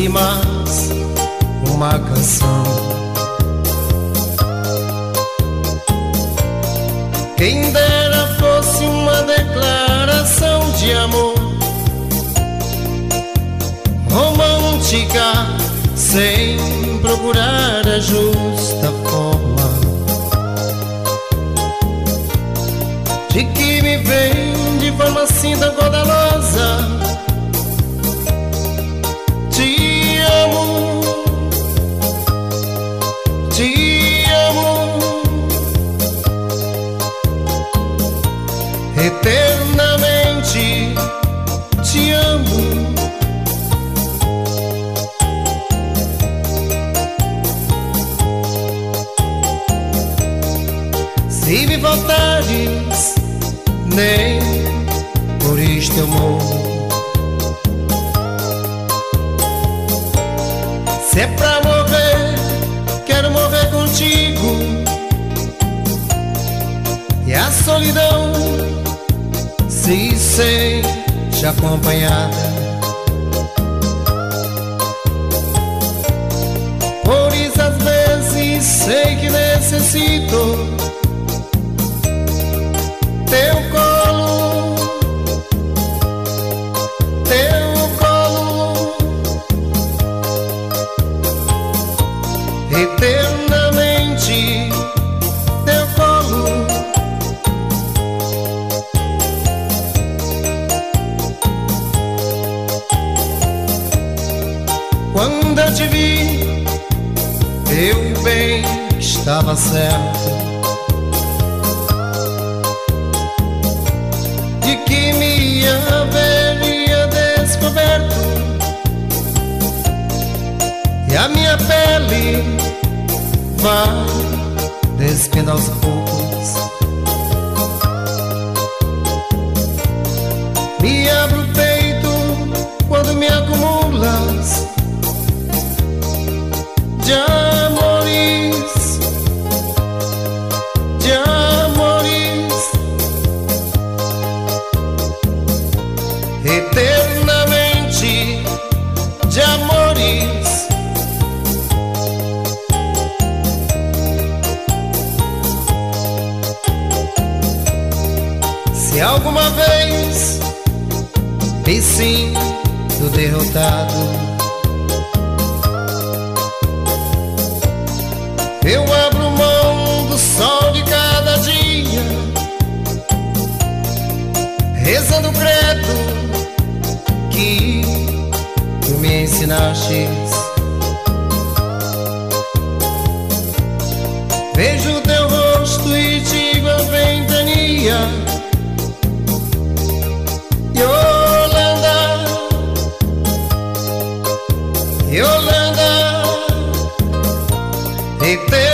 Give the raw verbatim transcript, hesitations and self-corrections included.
rimas uma canção. Quem dera fosse uma declaração de amor romântica, sem procurar a justa forma, de que me vem de forma assim tão caudalosa. Te amo, te amo, eternamente te amo. Se me voltares, nem por isto eu morro. Se é pra morrer, quero morrer contigo. E a solidão se sente acompanhada. Por isso às vezes sei que necessito teu colo, teu colo, eternamente teu colo. Quando eu te vi, eu bem estava certo de que me haveria descoberto, e a minha pele vai despindo aos poucos. Me abre o peito quando me acumulas de amores, de amores, eternamente de amores. Se alguma vez me sinto derrotado, eu abro mão do sol de cada dia, rezando o credo que tu me ensinaste. Vejo teu rosto e digo a ventania: Yolanda, Yolanda, eternamente